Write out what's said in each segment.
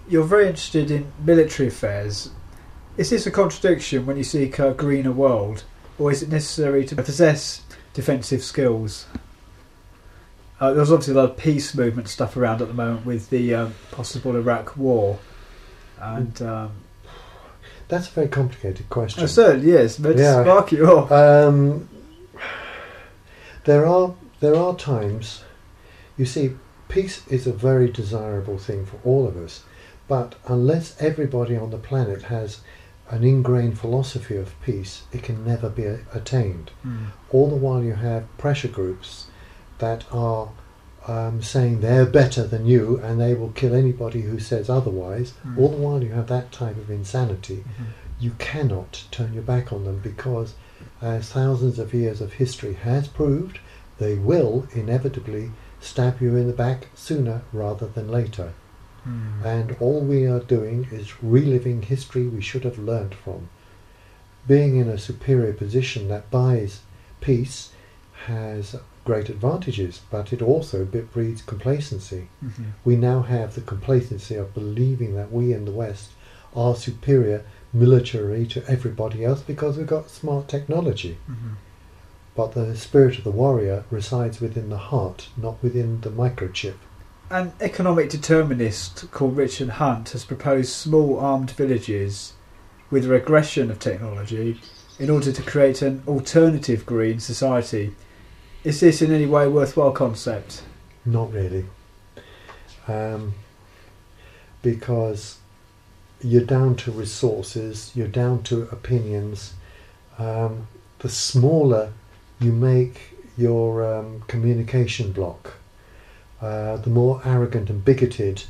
you're very interested in military affairs. Is this a contradiction when you seek a greener world, or is it necessary to possess defensive skills? There's obviously a lot of peace movement stuff around at the moment with the possible Iraq war, and that's a very complicated question. Oh, certainly is. But Yeah. spark you off. There are times, you see, peace is a very desirable thing for all of us, but unless everybody on the planet has an ingrained philosophy of peace, it can never be attained. All the while you have pressure groups that are saying they're better than you and they will kill anybody who says otherwise. All the while you have that type of insanity. You cannot turn your back on them, because as thousands of years of history has proved, they will inevitably stab you in the back sooner rather than later. And all we are doing is reliving history we should have learnt from. Being in a superior position that buys peace has great advantages, but it also breeds complacency. We now have the complacency of believing that we in the West are superior militarily to everybody else because we've got smart technology. But the spirit of the warrior resides within the heart, not within the microchip. An economic determinist called Richard Hunt has proposed small armed villages with regression of technology in order to create an alternative green society. Is this in any way a worthwhile concept? Not really. Because you're down to resources, you're down to opinions. The smaller you make your communication block, the more arrogant and bigoted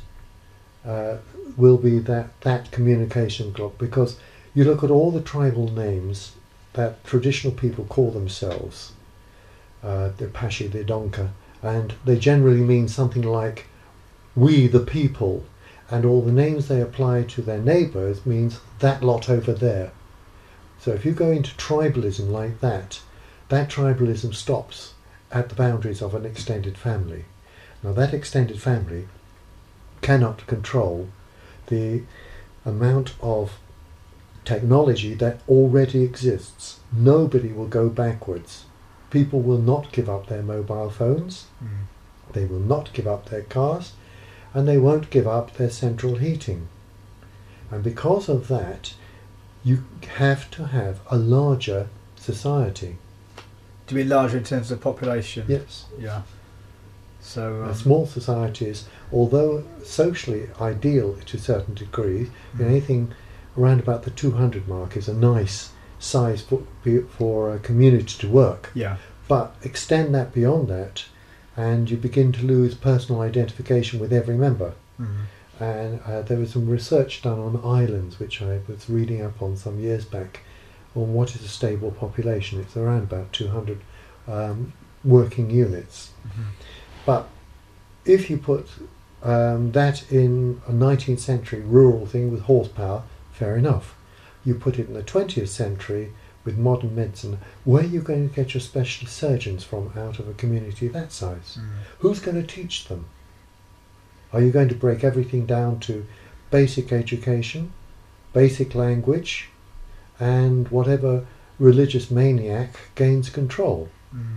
will be that communication block. Because you look at all the tribal names that traditional people call themselves, the Apache, the Donka, and they generally mean something like we the people, and all the names they apply to their neighbours means that lot over there. So if you go into tribalism like that, that tribalism stops at the boundaries of an extended family. Now that extended family cannot control the amount of technology that already exists. Nobody will go backwards. People will not give up their mobile phones, they will not give up their cars, and they won't give up their central heating. And because of that, you have to have a larger society. To be larger in terms of population? Yes. Yeah. So small societies, although socially ideal to a certain degree, anything around about the 200 mark is a nice size for a community to work. Yeah. But extend that beyond that, and you begin to lose personal identification with every member. And there was some research done on islands, which I was reading up on some years back, on what is a stable population. It's around about 200 working units. But if you put that in a 19th century rural thing with horsepower, fair enough. You put it in the 20th century with modern medicine, where are you going to get your specialist surgeons from out of a community that size? Who's going to teach them? Are you going to break everything down to basic education, basic language, and whatever religious maniac gains control?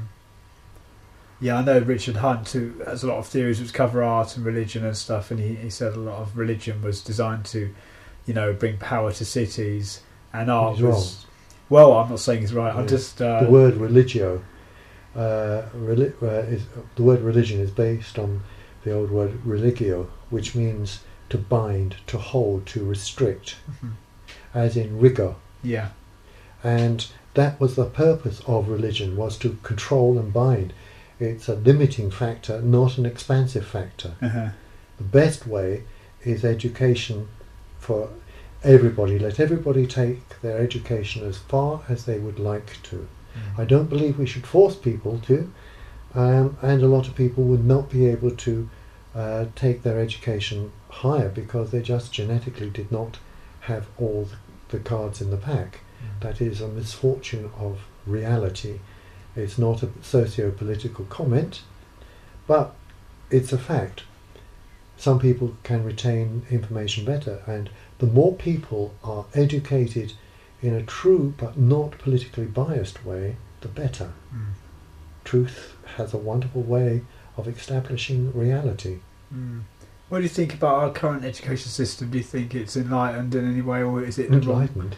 Yeah, I know Richard Hunt, who has a lot of theories which cover art and religion and stuff, and he said a lot of religion was designed to, bring power to cities, and art He's was... wrong. Well, I'm not saying he's right. Yeah. I'm just... the word religio, the word religion is based on the old word religio, which means to bind, to hold, to restrict, as in rigor. Yeah. And that was the purpose of religion, was to control and bind. It's a limiting factor, not an expansive factor. The best way is education for everybody. Let everybody take their education as far as they would like to. I don't believe we should force people to, and a lot of people would not be able to take their education higher because they just genetically did not have all the cards in the pack. That is a misfortune of reality. It's not a socio-political comment, but it's a fact. some people can retain information better, and the more people are educated in a true but not politically biased way, the better. Mm. Truth has a wonderful way of establishing reality. Mm. What do you think about our current education system? Do you think it's enlightened in any way, or is it the wrong? Enlightened?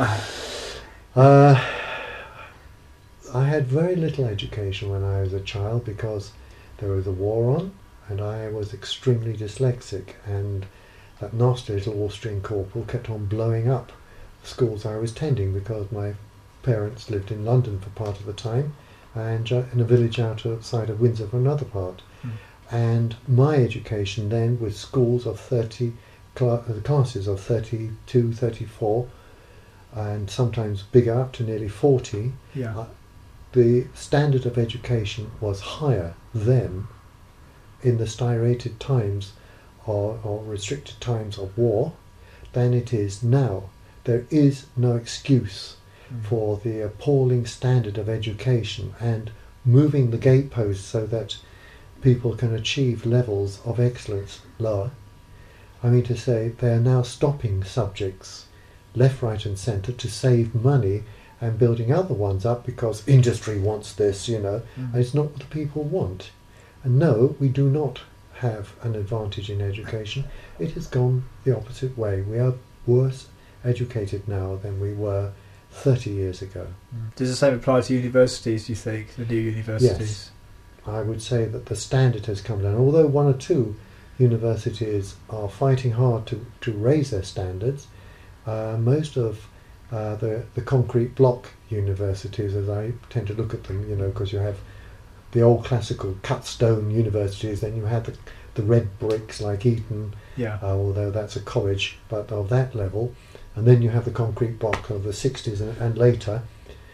I had very little education when I was a child because there was a war on, and I was extremely dyslexic, and that nasty little Austrian corporal kept on blowing up the schools I was tending because my parents lived in London for part of the time and in a village outside of Windsor for another part. Mm. And my education then with schools of 30, classes of 32, 34, and sometimes bigger, up to nearly 40, Yeah. the standard of education was higher then in the styrated times or restricted times of war than it is now. There is no excuse for the appalling standard of education, and moving the gateposts so that people can achieve levels of excellence lower. I mean to say, they are now stopping subjects left, right and centre to save money and building other ones up because industry wants this, and it's not what the people want. And no, we do not have an advantage in education. It has gone the opposite way. We are worse educated now than we were 30 years ago. Does the same apply to universities, do you think, the new universities? Yes. I would say that the standard has come down. Although one or two universities are fighting hard to raise their standards, most of the concrete block universities, as I tend to look at them, because you have the old classical cut stone universities, then you have the red bricks like Eton, although that's a college, but of that level, and then you have the concrete block of the 60s and later.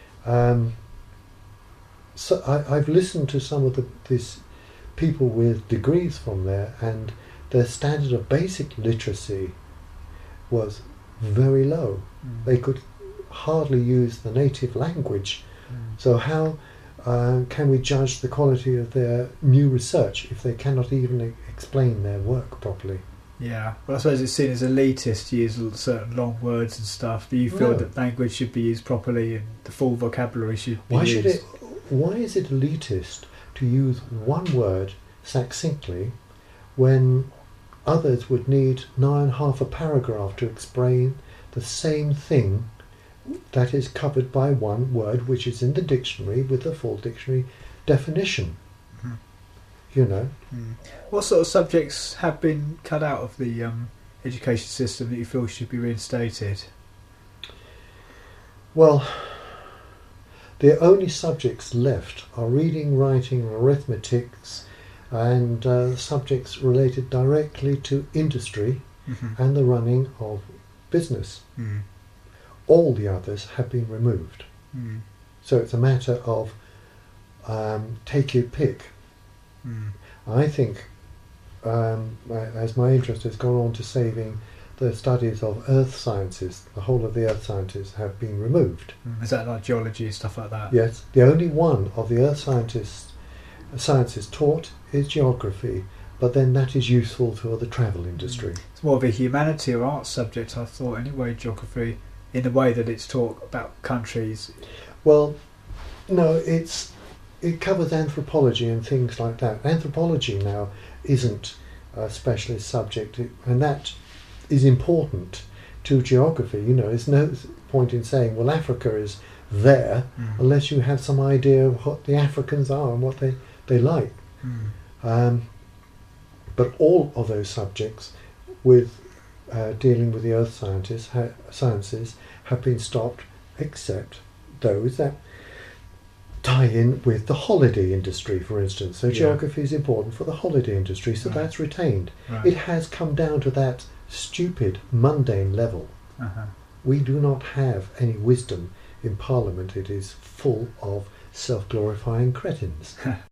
So I've listened to some of these people with degrees from there, and their standard of basic literacy was very low. They could hardly use the native language. So how can we judge the quality of their new research if they cannot even explain their work properly? Yeah, well, I suppose it's seen as elitist to use certain long words and stuff. Do you feel that language should be used properly and the full vocabulary should be used? Why is it elitist to use one word succinctly when others would need nigh on half a paragraph to explain the same thing that is covered by one word which is in the dictionary with a full dictionary definition? What sort of subjects have been cut out of the education system that you feel should be reinstated? Well, the only subjects left are reading, writing, arithmetics, and subjects related directly to industry and the running of business. All the others have been removed. So it's a matter of take your pick. I think, as my interest has gone on to saving the studies of earth sciences, the whole of the earth sciences have been removed. Is that like geology and stuff like that? Yes. The only one of the earth sciences taught is geography, but then that is useful for the travel industry. It's more of a humanity or arts subject, I thought, anyway, geography, in the way that it's taught about countries. Well, no, it covers anthropology and things like that. Anthropology now isn't a specialist subject, and that is important to geography. There's no point in saying, well, Africa is there, unless you have some idea of what the Africans are and what they like. But all of those subjects with dealing with the earth sciences have been stopped, except those that tie in with the holiday industry, for instance. So geography is important for the holiday industry, so that's retained. It has come down to that stupid, mundane level. We do not have any wisdom in Parliament. It is full of self-glorifying cretins.